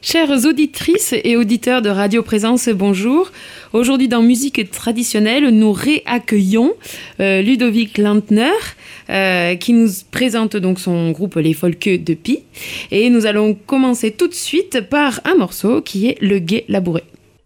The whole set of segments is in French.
Chères auditrices et auditeurs de Radio Présence, bonjour. Aujourd'hui dans Musique traditionnelle, nous réaccueillons Ludovic Lantner qui nous présente donc son groupe Les Folkeux de Pie. Et nous allons commencer tout de suite par un morceau qui est Le Gué Labouré.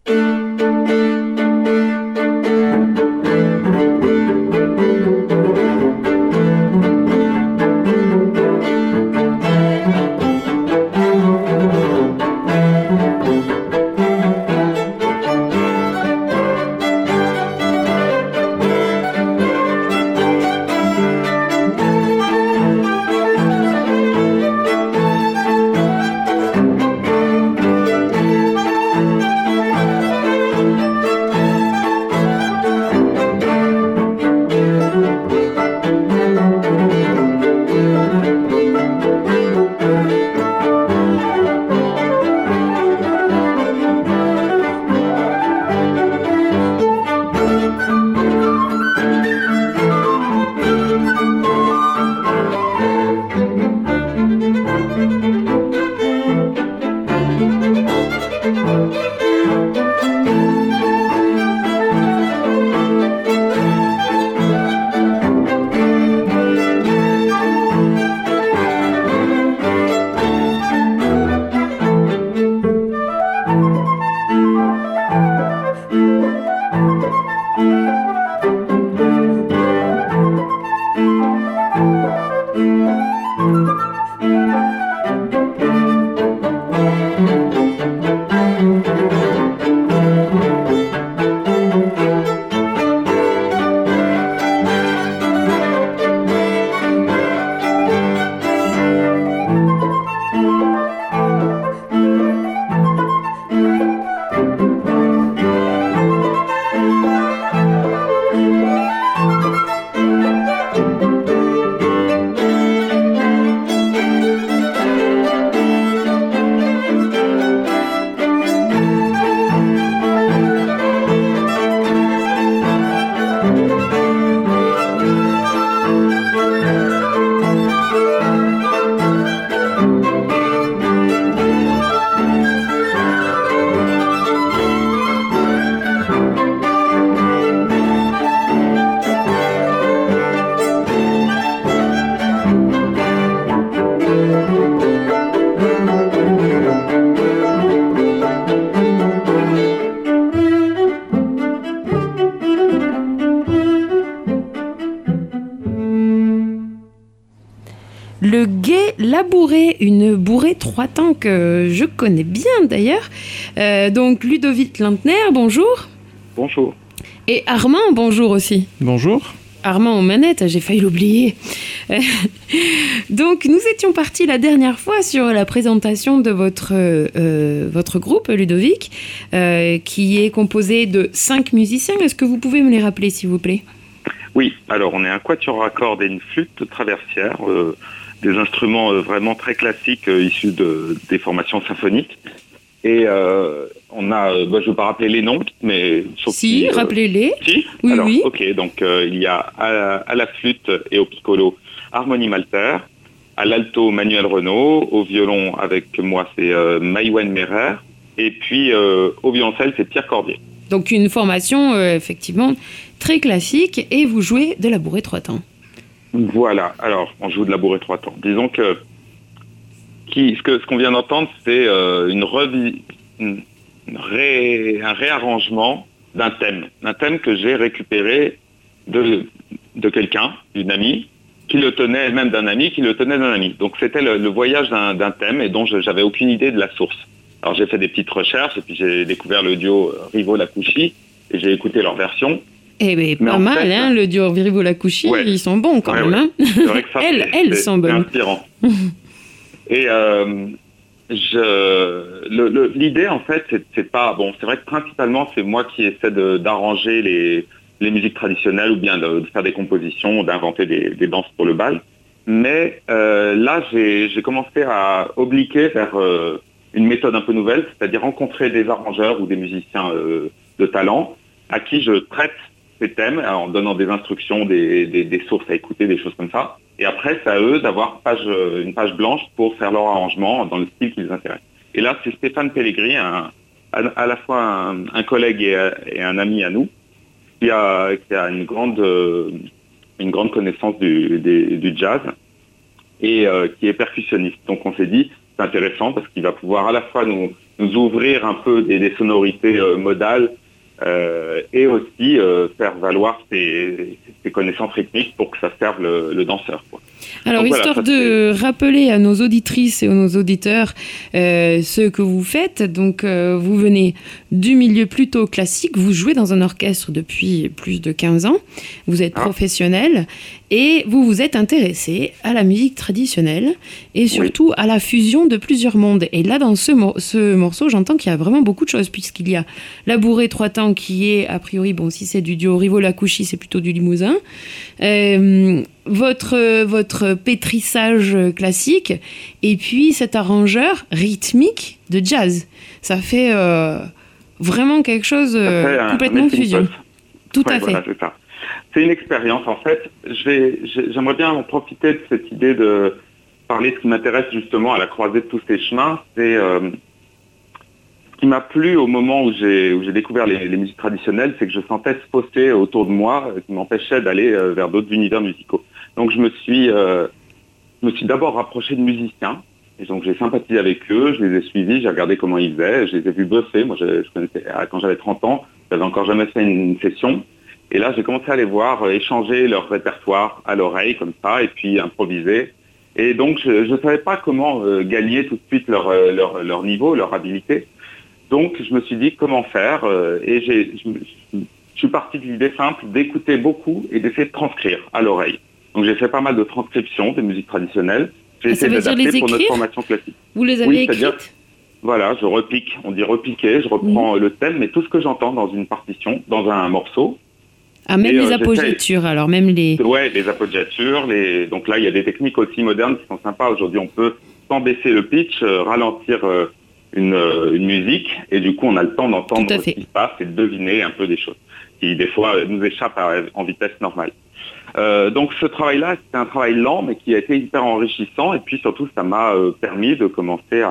Le Gué Labouré, une bourrée 3 temps que je connais bien d'ailleurs. Donc Ludovic Lantner, bonjour. Bonjour. Et Armand, bonjour aussi. Bonjour. Armand aux manettes, j'ai failli l'oublier. Donc nous étions partis la dernière fois sur la présentation de votre groupe, Ludovic, qui est composé de 5 musiciens. Est-ce que vous pouvez me les rappeler, s'il vous plaît ? Oui, alors on est un quatuor à cordes et une flûte traversière, des instruments vraiment très classiques issus des formations symphoniques. Et on a, je ne vais pas rappeler les noms, mais... Si, rappelez-les. Si ? Oui, alors, oui. Ok, donc il y a à la flûte et au piccolo Harmonie Malter, à l'alto Manuel Renaud, au violon avec moi c'est Maïwen Merer, et puis au violoncelle c'est Pierre Corbier. Donc une formation effectivement très classique, et vous jouez de la bourrée 3 temps. Voilà, alors on joue de la bourrée 3 temps. Disons que ce qu'on vient d'entendre, c'est un réarrangement d'un thème que j'ai récupéré de quelqu'un, d'une amie, qui le tenait elle-même d'un ami, qui le tenait d'un ami. Donc c'était le voyage d'un thème et dont j'avais aucune idée de la source. Alors j'ai fait des petites recherches et puis j'ai découvert le duo Rivo-Lacouchy et j'ai écouté leur version. Eh bien, pas mal, fait, hein, le duo Rivo-Lacouchy, ouais. Ils sont bons quand même. Ouais. Hein. C'est vrai que ça, elles sont bonnes. C'est inspirant. Et l'idée, en fait, c'est pas... Bon, c'est vrai que principalement, c'est moi qui essaie d'arranger les musiques traditionnelles ou bien de faire des compositions, d'inventer des danses pour le bal. Mais là, j'ai commencé à obliquer vers une méthode un peu nouvelle, c'est-à-dire rencontrer des arrangeurs ou des musiciens de talent à qui je traite ces thèmes en donnant des instructions, des sources à écouter, des choses comme ça. Et après, c'est à eux d'avoir une page blanche pour faire leur arrangement dans le style qui les intéresse. Et là, c'est Stéphane Pellegrini, à la fois un collègue et un ami à nous, qui a une grande connaissance du jazz et qui est percussionniste. Donc on s'est dit, c'est intéressant parce qu'il va pouvoir à la fois nous ouvrir un peu des sonorités modales et aussi faire valoir ses connaissances rythmiques pour que ça serve le danseur, quoi. Alors, donc, histoire de rappeler à nos auditrices et à nos auditeurs ce que vous faites, donc vous venez du milieu plutôt classique, vous jouez dans un orchestre depuis plus de 15 ans, vous êtes professionnel et vous vous êtes intéressé à la musique traditionnelle et surtout à la fusion de plusieurs mondes. Et là, dans ce morceau, j'entends qu'il y a vraiment beaucoup de choses, puisqu'il y a la bourrée trois temps qui est, a priori, bon, si c'est du duo Rivo-Lacouchy, c'est plutôt du Limousin. Votre pétrissage classique et puis cet arrangeur rythmique de jazz. Ça fait vraiment quelque chose complètement fusion. Tout à fait. Voilà, c'est ça. C'est une expérience en fait. J'aimerais bien en profiter de cette idée de parler de ce qui m'intéresse justement à la croisée de tous ces chemins. C'est ce qui m'a plu au moment où j'ai découvert les musiques traditionnelles, c'est que je sentais ce fossé autour de moi qui m'empêchait d'aller vers d'autres univers musicaux. Donc je me suis d'abord rapproché de musiciens, et donc j'ai sympathisé avec eux, je les ai suivis, j'ai regardé comment ils faisaient, je les ai vus bosser. Moi je connaissais, quand j'avais 30 ans, j'avais encore jamais fait une session, et là j'ai commencé à les voir échanger leur répertoire à l'oreille comme ça, et puis improviser. Et donc je ne savais pas comment gagner tout de suite leur niveau, leur habilité. Donc je me suis dit comment faire, et je suis parti de l'idée simple d'écouter beaucoup et d'essayer de transcrire à l'oreille. Donc j'ai fait pas mal de transcriptions des musiques traditionnelles. J'ai essayé d'adapter pour notre formation classique. Vous les avez écrites ? Voilà, je repique, on dit repiquer, je reprends le thème, mais tout ce que j'entends dans une partition, dans un morceau. Ah, même les appoggiatures, alors même les... Ouais, les appoggiatures, donc là il y a des techniques aussi modernes qui sont sympas. Aujourd'hui on peut, sans baisser le pitch, ralentir une musique, et du coup on a le temps d'entendre ce qui se passe et de deviner un peu des choses qui des fois nous échappent en vitesse normale. Donc ce travail-là, c'était un travail lent, mais qui a été hyper enrichissant, et puis surtout ça m'a permis de commencer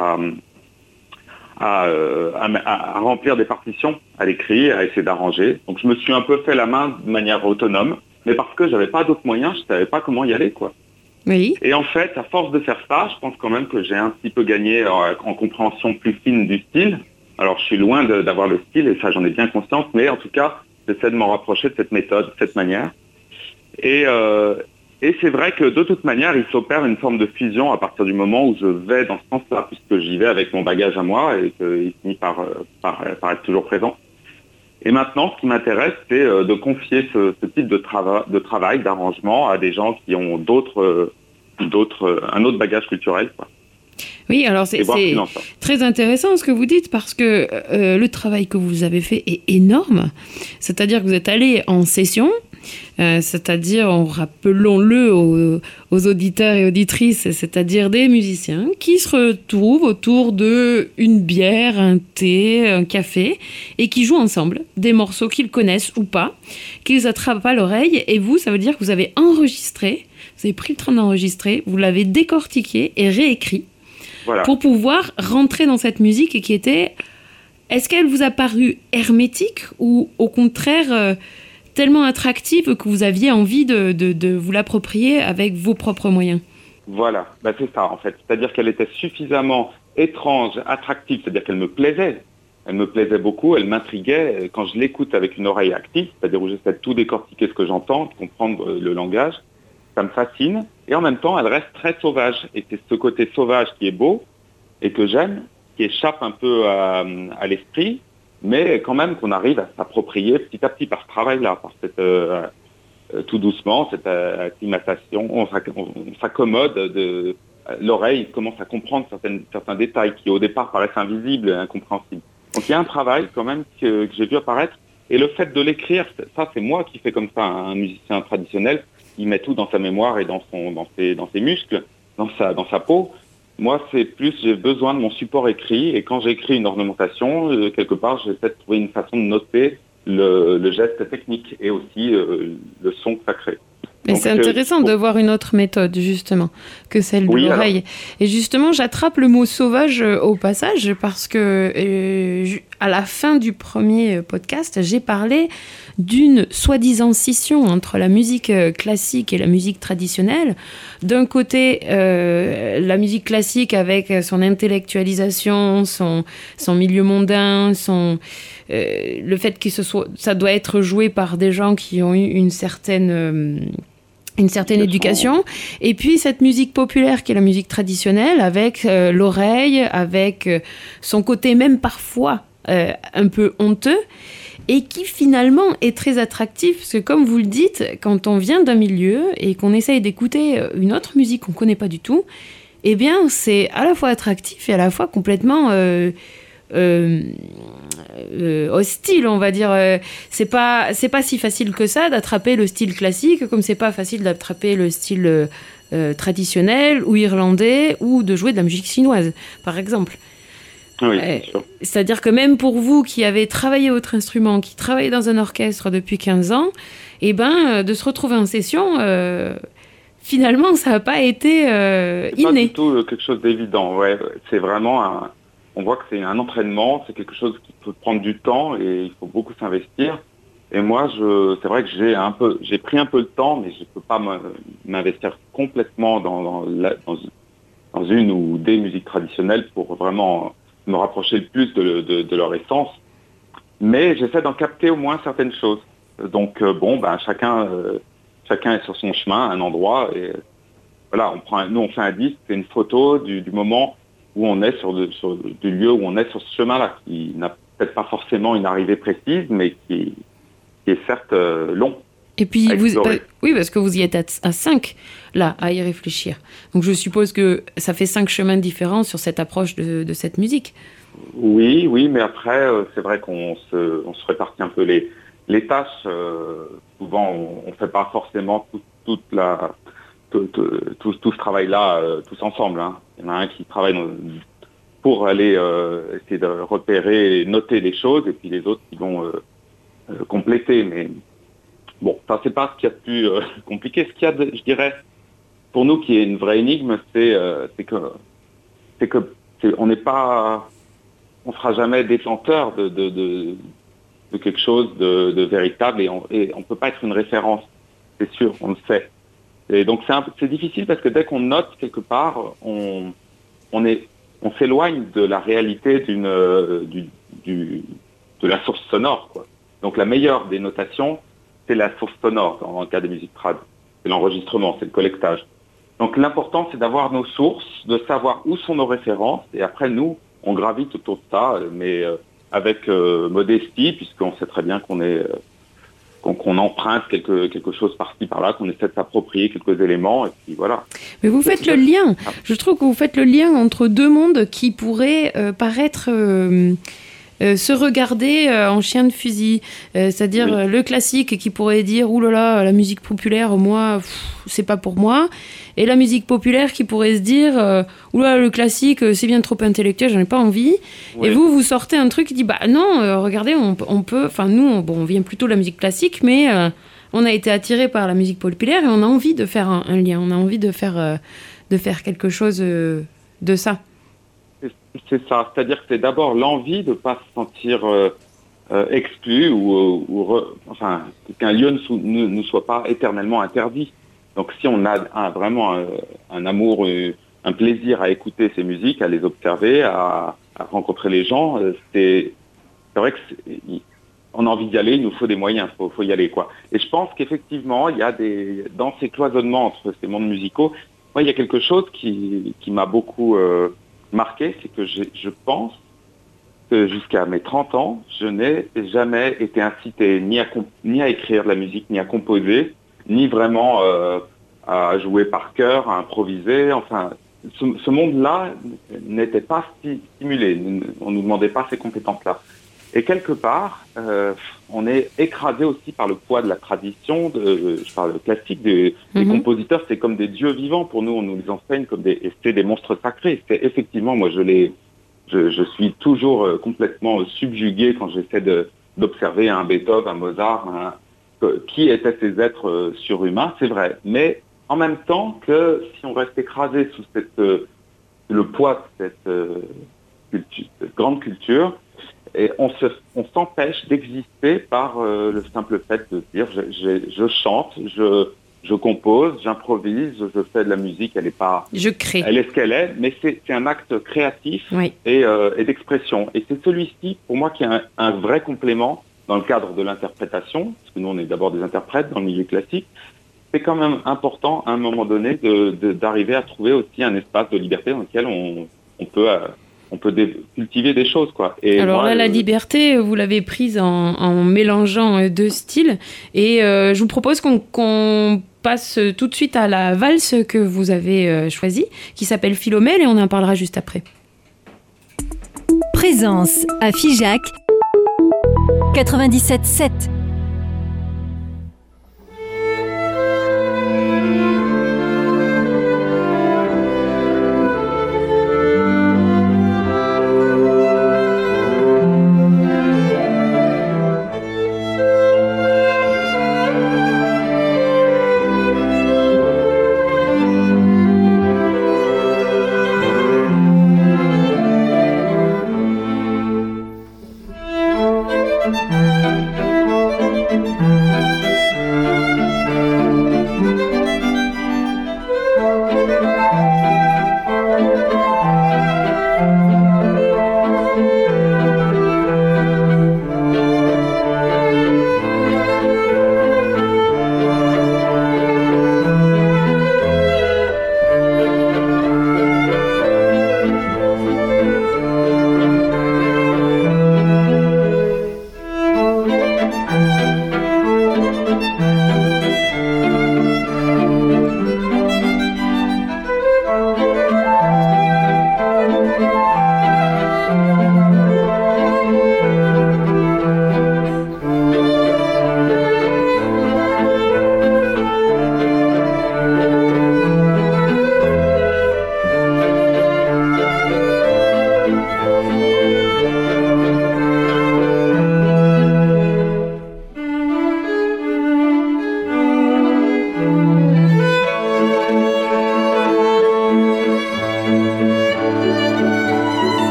à remplir des partitions à l'écrit, à essayer d'arranger. Donc je me suis un peu fait la main de manière autonome, mais parce que j'avais pas d'autres moyens, je savais pas comment y aller, quoi. Oui. Et en fait, à force de faire ça, je pense quand même que j'ai un petit peu gagné en compréhension plus fine du style. Alors je suis loin d'avoir le style, et ça j'en ai bien conscience, mais en tout cas, j'essaie de m'en rapprocher de cette méthode, de cette manière. Et c'est vrai que de toute manière, il s'opère une forme de fusion à partir du moment où je vais dans ce sens-là, puisque j'y vais avec mon bagage à moi et qu'il finit par être toujours présent. Et maintenant, ce qui m'intéresse, c'est de confier ce type de travail, d'arrangement à des gens qui ont un autre bagage culturel, quoi. Oui, alors c'est très intéressant ce que vous dites, parce que le travail que vous avez fait est énorme. C'est-à-dire que vous êtes allé en session, c'est-à-dire, rappelons-le aux auditeurs et auditrices, c'est-à-dire des musiciens qui se retrouvent autour d'une bière, un thé, un café, et qui jouent ensemble des morceaux qu'ils connaissent ou pas, qu'ils attrapent à l'oreille. Et vous, ça veut dire que vous avez enregistré, vous avez pris le temps d'enregistrer, vous l'avez décortiqué et réécrit. Voilà. Pour pouvoir rentrer dans cette musique qui était... Est-ce qu'elle vous a paru hermétique ou au contraire tellement attractive que vous aviez envie de vous l'approprier avec vos propres moyens? Voilà, c'est ça en fait. C'est-à-dire qu'elle était suffisamment étrange, attractive, c'est-à-dire qu'elle me plaisait. Elle me plaisait beaucoup, elle m'intriguait. Quand je l'écoute avec une oreille active, c'est-à-dire où j'essaie de tout décortiquer ce que j'entends, de comprendre le langage, ça me fascine. Et en même temps, elle reste très sauvage. Et c'est ce côté sauvage qui est beau et que j'aime, qui échappe un peu à l'esprit, mais quand même qu'on arrive à s'approprier petit à petit par ce travail-là, par cette tout doucement, cette acclimatation. On s'accommode, l'oreille commence à comprendre certains détails qui au départ paraissent invisibles et incompréhensibles. Donc il y a un travail quand même que j'ai vu apparaître. Et le fait de l'écrire, ça c'est moi qui fais comme ça, un musicien traditionnel. Il met tout dans sa mémoire et dans ses muscles, dans sa peau. Moi, c'est plus, j'ai besoin de mon support écrit, et quand j'écris une ornementation, quelque part, j'essaie de trouver une façon de noter le geste technique et aussi le son que ça crée. Et c'est intéressant de voir une autre méthode, justement, que celle de l'oreille. Alors... Et justement, j'attrape le mot sauvage au passage parce que à la fin du premier podcast, j'ai parlé d'une soi-disant scission entre la musique classique et la musique traditionnelle. D'un côté, la musique classique avec son intellectualisation, son milieu mondain, le fait que ça doit être joué par des gens qui ont eu une certaine éducation, et puis cette musique populaire qui est la musique traditionnelle avec l'oreille, avec son côté même parfois un peu honteux, et qui finalement est très attractif, parce que comme vous le dites, quand on vient d'un milieu et qu'on essaye d'écouter une autre musique qu'on ne connaît pas du tout, eh bien c'est à la fois attractif et à la fois complètement hostile, on va dire. C'est pas si facile que ça d'attraper le style classique, comme c'est pas facile d'attraper le style traditionnel ou irlandais, ou de jouer de la musique chinoise, par exemple. Oui, c'est sûr. C'est-à-dire que même pour vous qui avez travaillé votre instrument, qui travaillez dans un orchestre depuis 15 ans, eh ben, de se retrouver en session, finalement, ça n'a pas été inné. Pas du tout quelque chose d'évident. Ouais. C'est vraiment on voit que c'est un entraînement, c'est quelque chose qui peut prendre du temps et il faut beaucoup s'investir. Et moi, c'est vrai que j'ai pris un peu de temps, mais je ne peux pas m'investir complètement dans une ou des musiques traditionnelles pour vraiment me rapprocher le plus de leur essence. Mais j'essaie d'en capter au moins certaines choses. Donc chacun est sur son chemin, un endroit, et voilà, on fait un disque, c'est une photo du moment où on est du lieu où on est sur ce chemin-là, qui n'a peut-être pas forcément une arrivée précise, mais qui est certes long. Et puis, oui, parce que vous y êtes à 5, là, à y réfléchir. Donc, je suppose que ça fait 5 chemins différents sur cette approche de cette musique. Oui, mais après, c'est vrai qu'on se répartit un peu les tâches. Souvent, on ne fait pas forcément tout ce travail-là tous ensemble. Hein. Il y en a un qui travaille pour aller essayer de repérer et noter les choses, et puis les autres qui vont compléter. Mais bon, ça c'est pas ce qu'il y a de plus compliqué. Ce qu'il y a, je dirais, pour nous qui est une vraie énigme, c'est que on n'est pas, on sera jamais détenteur de quelque chose de véritable, et on peut pas être une référence. C'est sûr, on le sait. Et donc c'est difficile parce que dès qu'on note quelque part, on s'éloigne de la réalité de la source sonore, quoi. Donc la meilleure des notations, c'est la source sonore dans le cas des musiques trad. C'est l'enregistrement, c'est le collectage. Donc l'important, c'est d'avoir nos sources, de savoir où sont nos références, et après nous, on gravite autour de ça, mais avec modestie, puisqu'on sait très bien qu'on emprunte quelque chose par-ci par-là, qu'on essaie de s'approprier quelques éléments, et puis voilà. Mais vous faites le lien. Je trouve que vous faites le lien entre deux mondes qui pourraient paraître se regarder en chien de fusil. C'est-à-dire le classique qui pourrait dire « Ouh là là, la musique populaire, moi, c'est pas pour moi ». Et la musique populaire qui pourrait se dire « Ouh là, le classique, c'est bien trop intellectuel, j'en ai pas envie ». Oui. Et vous sortez un truc qui dit « Bah non, regardez, on peut… » Enfin, nous, on vient plutôt de la musique classique, mais on a été attirés par la musique populaire et on a envie de faire un lien. On a envie de faire quelque chose de ça. C'est ça. C'est-à-dire que c'est d'abord l'envie de ne pas se sentir exclu enfin, qu'un lieu ne soit pas éternellement interdit. Donc si on a vraiment un amour, un plaisir à écouter ces musiques, à les observer, à rencontrer les gens, c'est vrai qu'on a envie d'y aller, il nous faut des moyens, faut y aller, quoi. Et je pense qu'effectivement, il y a dans ces cloisonnements entre ces mondes musicaux, moi, il y a quelque chose qui m'a beaucoup marqué, c'est que je pense que jusqu'à mes 30 ans, je n'ai jamais été incité ni à écrire de la musique, ni à composer, ni vraiment à jouer par cœur, à improviser. Enfin, ce monde-là n'était pas stimulé. On ne nous demandait pas ces compétences-là. Et quelque part, on est écrasé aussi par le poids de la tradition, je parle classique, des compositeurs, c'est comme des dieux vivants pour nous, on nous les enseigne comme c'est des monstres sacrés. C'est effectivement, moi je suis toujours complètement subjugué quand j'essaie d'observer un Beethoven, un Mozart, qui étaient ces êtres surhumains, c'est vrai. Mais en même temps que si on reste écrasé sous le poids de cette grande culture, et on s'empêche d'exister par le simple fait de dire je chante, je compose, j'improvise, je fais de la musique, je crée. Elle est ce qu'elle est, mais c'est un acte créatif oui. et d'expression. Et c'est celui-ci, pour moi, qui est un vrai complément dans le cadre de l'interprétation, parce que nous, on est d'abord des interprètes dans le milieu classique. C'est quand même important, à un moment donné, d'arriver à trouver aussi un espace de liberté dans lequel on peut cultiver des choses, quoi. Et alors moi, la liberté, vous l'avez prise en mélangeant deux styles. Et je vous propose qu'on passe tout de suite à la valse que vous avez choisie, qui s'appelle Philomèle, et on en parlera juste après. Présence à Figeac 97.7.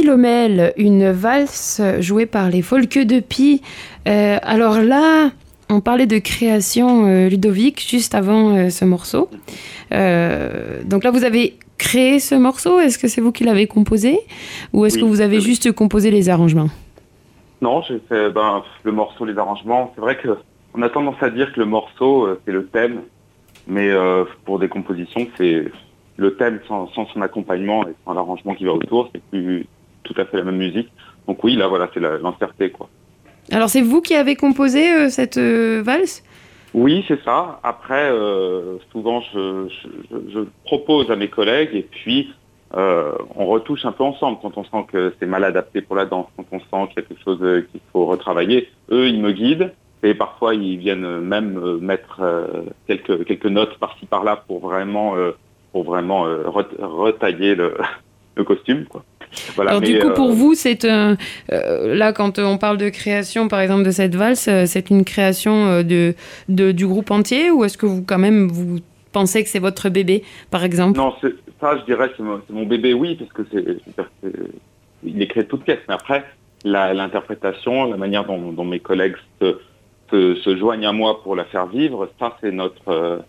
Philomèle, une valse jouée par les Folkeux de Pie. Alors là, on parlait de création, Ludovic, juste avant ce morceau. Donc là, vous avez créé ce morceau. Est-ce que c'est vous qui l'avez composé ou est-ce que vous avez juste composé les arrangements? Non, j'ai fait le morceau, les arrangements. C'est vrai qu'on a tendance à dire que le morceau, c'est le thème. Mais pour des compositions, c'est le thème sans son accompagnement et sans l'arrangement qui va autour, c'est plus tout à fait la même musique. Donc oui, là, voilà, c'est l'entièreté, quoi. Alors, c'est vous qui avez composé cette valse? Oui, c'est ça. Après, souvent, je propose à mes collègues et puis on retouche un peu ensemble quand on sent que c'est mal adapté pour la danse, quand on sent qu'il y a quelque chose qu'il faut retravailler. Eux, ils me guident et parfois, ils viennent même mettre quelques notes par-ci par-là pour vraiment retailler le costume, quoi. Voilà, alors du coup, pour vous, c'est là quand on parle de création, par exemple de cette valse, c'est une création du groupe entier ou est-ce que vous quand même vous pensez que c'est votre bébé, par exemple? Non, ça, je dirais, c'est mon bébé, oui, parce que il est créé de toutes pièces. Mais après, l'interprétation, la manière dont mes collègues se joignent à moi pour la faire vivre, ça, c'est notre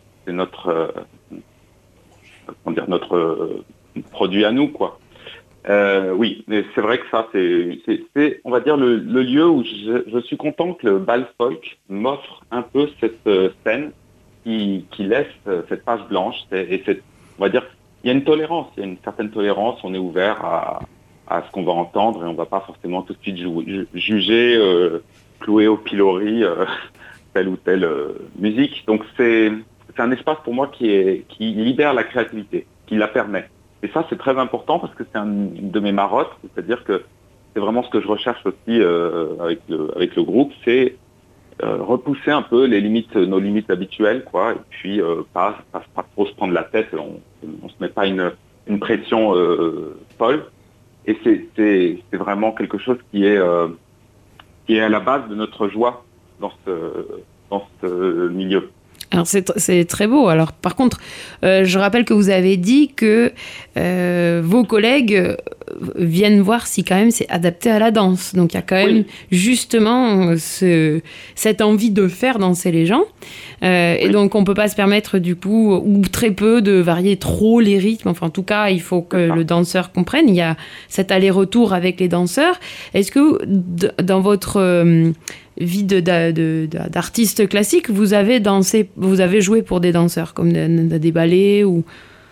produit à nous, quoi. Oui, mais c'est vrai que ça, c'est on va dire, le lieu où je suis content que le bal folk m'offre un peu cette scène qui laisse cette page blanche. On va dire, il y a une certaine tolérance, on est ouvert à ce qu'on va entendre et on va pas forcément tout de suite juger, clouer au pilori telle ou telle musique. Donc c'est un espace pour moi qui libère la créativité, qui la permet. Et ça, c'est très important parce que c'est une de mes marottes, c'est-à-dire que c'est vraiment ce que je recherche aussi avec le groupe, c'est repousser un peu nos limites habituelles, quoi, et puis pas trop se prendre la tête, on se met pas une pression folle. Et c'est vraiment quelque chose qui est à la base de notre joie dans ce milieu. Alors c'est très beau. Alors par contre, je rappelle que vous avez dit que vos collègues viennent voir si quand même c'est adapté à la danse. Donc il y a quand même justement cette envie de faire danser les gens. Et donc on peut pas se permettre du coup, ou très peu, de varier trop les rythmes. Enfin en tout cas, il faut que le danseur comprenne. Il y a cet aller-retour avec les danseurs. Est-ce que dans votre vie d'artiste classique, vous avez joué pour des danseurs, comme des ballets ou...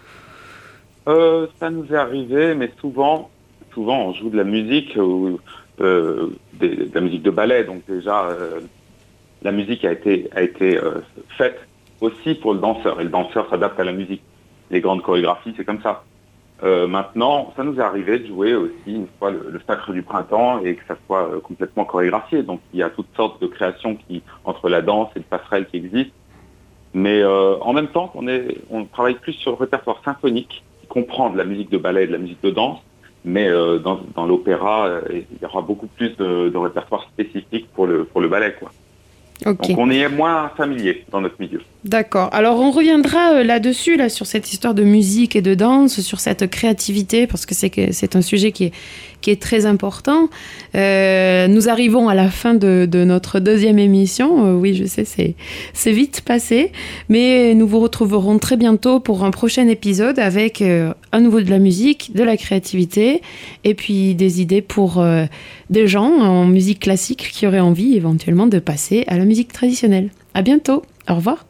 Ça nous est arrivé, mais souvent on joue de la musique ou de la musique de ballet. Donc déjà, la musique a été faite aussi pour le danseur, et le danseur s'adapte à la musique. Les grandes chorégraphies, c'est comme ça. Maintenant, ça nous est arrivé de jouer aussi une fois le Sacre du Printemps et que ça soit complètement chorégraphié. Donc il y a toutes sortes de créations entre la danse et le passerelle qui existent. Mais en même temps, on travaille plus sur le répertoire symphonique, qui comprend de la musique de ballet et de la musique de danse. Mais dans l'opéra, il y aura beaucoup plus de répertoire spécifique pour le ballet, quoi. Okay. Donc on est moins familier dans notre milieu. D'accord. Alors on reviendra là-dessus, sur cette histoire de musique et de danse, sur cette créativité, parce que c'est un sujet qui est très important. Nous arrivons à la fin de notre deuxième émission. Oui, je sais, c'est vite passé, mais nous vous retrouverons très bientôt pour un prochain épisode avec à nouveau de la musique, de la créativité, et puis des idées pour des gens en musique classique qui auraient envie éventuellement de passer à la musique traditionnelle. À bientôt. Au revoir.